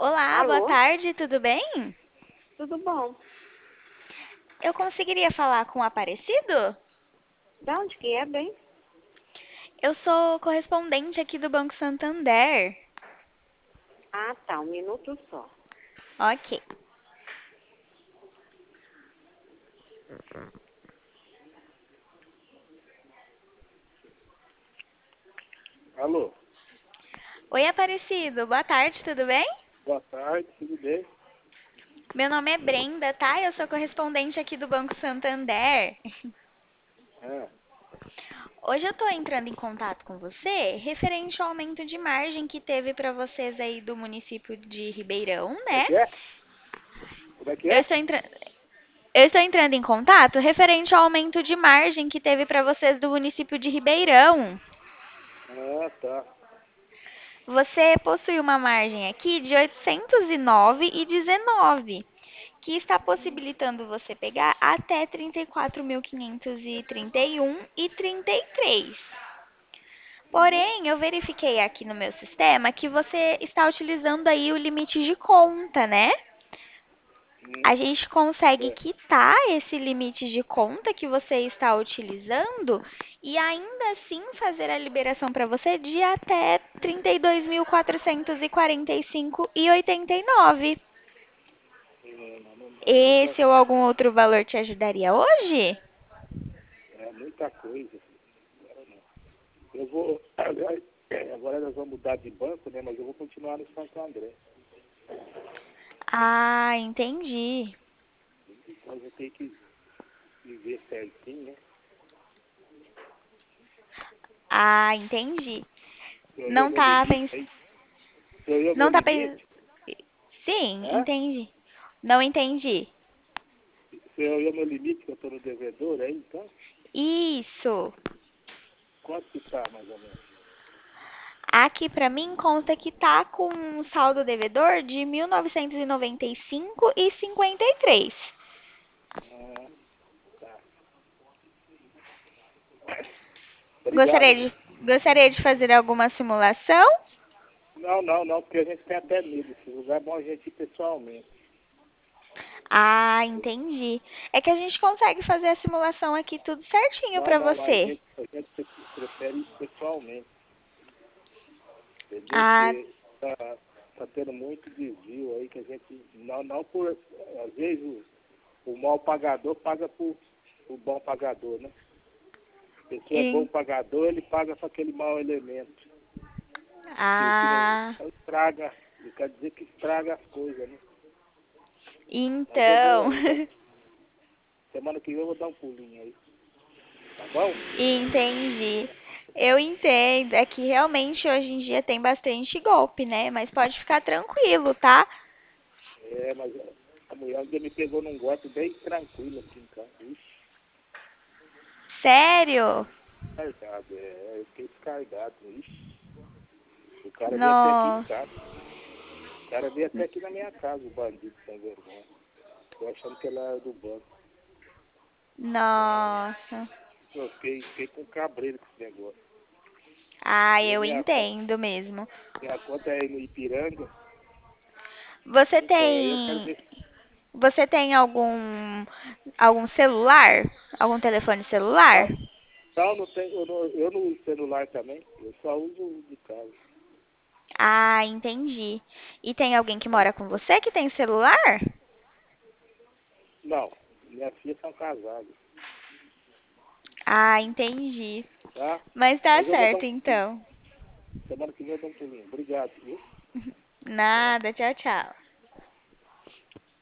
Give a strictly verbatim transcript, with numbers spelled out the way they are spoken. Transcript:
Olá, boa Alô? tarde, tudo bem? Tudo bom? Eu conseguiria falar com o Aparecido? Da onde que é, bem? Eu sou correspondente aqui do Banco Santander. Ah, tá, um minuto só. Ok. Alô, Oi, Aparecido, boa tarde, tudo bem? boa tarde, tudo bem? Meu nome é Brenda, tá? Eu sou correspondente aqui do Banco Santander. Ah, Hoje eu tô entrando em contato com você referente ao aumento de margem que teve para vocês aí do município de Ribeirão, como é né? que é? Como é que Eu é? estou entrando. Eu estou entrando em contato referente ao aumento de margem que teve para vocês do município de Ribeirão. Ah, tá. Você possui uma margem aqui de oitocentos e nove e dezenove, que está possibilitando você pegar até trinta e quatro mil quinhentos e trinta e um e trinta e três. Uhum. Porém, eu verifiquei aqui no meu sistema que você está utilizando aí o limite de conta, né? A Hum, gente consegue é. quitar esse limite de conta que você está utilizando e ainda assim fazer a liberação para você de até trinta e dois mil quatrocentos e quarenta e cinco e oitenta e nove. Hum, não, não, não, muita, Esse ou algum outro valor te ajudaria hoje? é muita coisa. Agora não. Eu vou. Agora agora nós vamos mudar de banco, né? Mas eu vou continuar no Santo André. Ah, entendi. Então eu tenho que viver certinho, né? Ah, entendi. Se eu ver Não meu tá limite pens... aí. Se eu ver meu Não tá pens... limite, Sim, né? entendi. Não entendi. Se eu ver meu limite que eu tô no devedor aí, então, Isso. quanto que tá mais ou menos? Aqui pra mim consta que tá com um saldo devedor de mil novecentos e noventa e cinco e cinquenta e três. Ah, tá. Obrigado, Gostaria viu? de gostaria de fazer alguma simulação? Não, não, não, porque a gente tem até medo. Esse lugar é bom a gente ir pessoalmente. Ah, entendi. É que a gente consegue fazer a simulação aqui tudo certinho Não, pra não, mas a você. gente, a gente pre- prefere ir pessoalmente, entendeu? Ah, Porque tá, tá tendo muito desvio aí que a gente. Não, não por. Às vezes o, o mal pagador paga por o bom pagador, né? A pessoa é bom en- pagador, ele paga para aquele mau elemento. Que, que não, ah, não estraga, quer dizer que estraga as coisas, né? Mas eu então, vou, eu vou. Semana que vem eu vou dar um pulinho aí. Tá bom? entendi. Eu entendo. É que realmente hoje em dia tem bastante golpe, né? Mas pode ficar tranquilo, tá? É, mas a mulher um dia me pegou num golpe bem tranquilo aqui em casa. Ixi, Sério? descargado, é, eu fiquei descargado. Ixi, o cara veio até aqui em Nossa. casa. O cara veio até aqui na minha casa, o bandido sem vergonha. Tô achando que ele era do banco. Nossa. Eu fiquei, fiquei com cabreiro com esse negócio. Ah, E a eu minha, co- entendo mesmo. minha conta é aí no Ipiranga, Você então aí eu quero tem, ver. você tem algum algum celular? Algum telefone celular? Não, não, não tem, eu, não, eu não uso celular também, eu só uso o de casa. Ah, entendi. E tem alguém que mora com você que tem celular? Não, minhas filhas são casadas, Ah, entendi. tá? Mas tá Mas eu vou dar certo um. então. Semana que vem eu dou um pulinho. Obrigado, viu? Tchau. Nada, tchau, tchau.